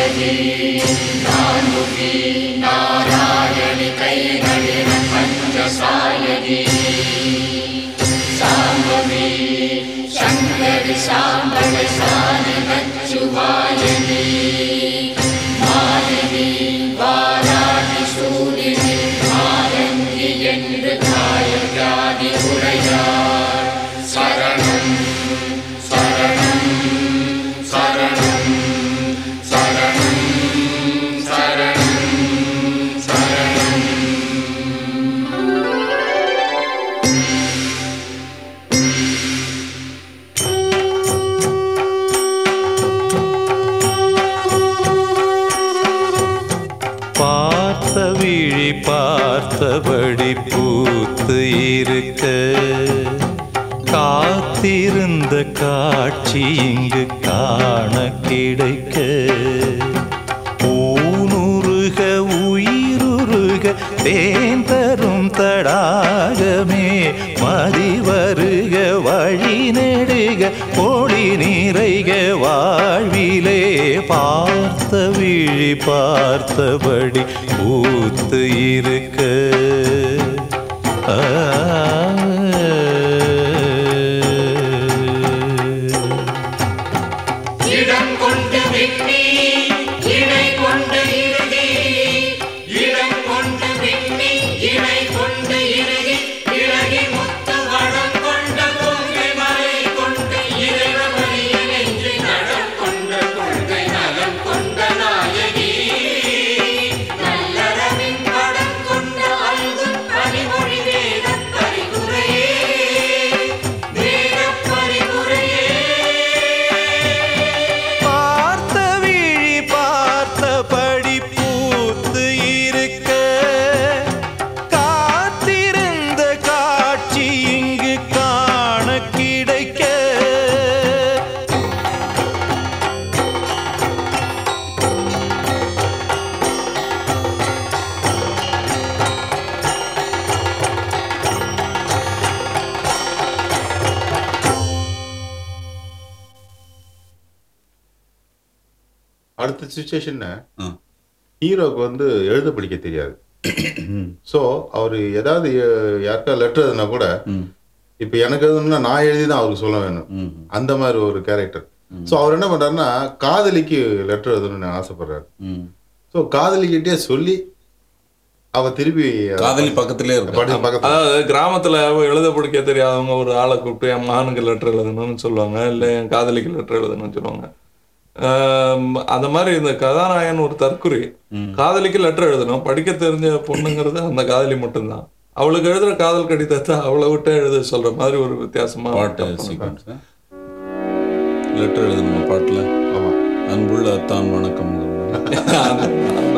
பார்த்தபடி பூத்து இருக்க காத்திருந்த காட்சி இங்கு காண கிடைக்க ஊனுருக உயிருருக தேன் தரும் தடாகமே மதி வருக வழி நெடுக ஒளி நிறைக வாழ்விலே பார்த்த விழி பார்த்தபடி பூத்து இருக்க இடம் கொண்டு விண்ணி இணை கொண்டு இறுதி இடம் கொண்டு விண்ணி இணை கொண்டு இறுதி இழகி முத்து வடம் கொண்ட கொங்கை மலை கொண்டு இறைவழிய நெஞ்சு நடம் கொண்ட கொள்கை நலம் கொண்ட நாயகி நல்லறவின் படம் கொண்ட அல்கு பரிமொழி வேத பரிகுறையே வேத பரிகுறையே பார்த்தபடி பூத்து இருக்க காத்திருந்த காட்சி இங்கு காண கிடைக்க அடுத்த சுச்சுவேஷன் ஹீரோக்கு வந்து எழுத படிக்க தெரியாது. ஸோ அவர் ஏதாவது யாருக்கா லெட்டர் எழுதுனா கூட இப்போ எனக்கு எழுதணும்னா நான் எழுதி தான் அவருக்கு சொல்ல வேணும். அந்த மாதிரி ஒரு கேரக்டர். ஸோ அவர் என்ன பண்றாருன்னா காதலிக்கு லெட்டர் எழுதணும்னு ஆசைப்படுறாரு. ஸோ காதலிக்கிட்டே சொல்லி அவ திருப்பி காதலி பக்கத்திலே இருக்கு. அதாவது கிராமத்துல எழுத படிக்க தெரியாதவங்க ஒரு ஆளை கூப்பிட்டு என் மகனுக்கு லெட்டர் எழுதணும்னு சொல்லுவாங்க, இல்லை என் காதலிக்கு லெட்டர் எழுதணும்னு சொல்லுவாங்க. அந்த மாதிரி இந்த கதாநாயகன் ஒரு தற்குறி, காதலிக்கு லெட்டர் எழுதணும், படிக்க தெரிஞ்ச பொண்ணுங்கிறது அந்த காதலி மட்டும்தான். அவளுக்கு எழுதுற காதல் கடிதத்தை அவளை விட்டு எழுத சொல்ற மாதிரி ஒரு வித்தியாசமா பாட்டு சீக்வன்ஸ். லெட்டர் எழுதணும் பாட்டுல. ஆமா, அன்புள்ள அத்தான் வணக்கம்.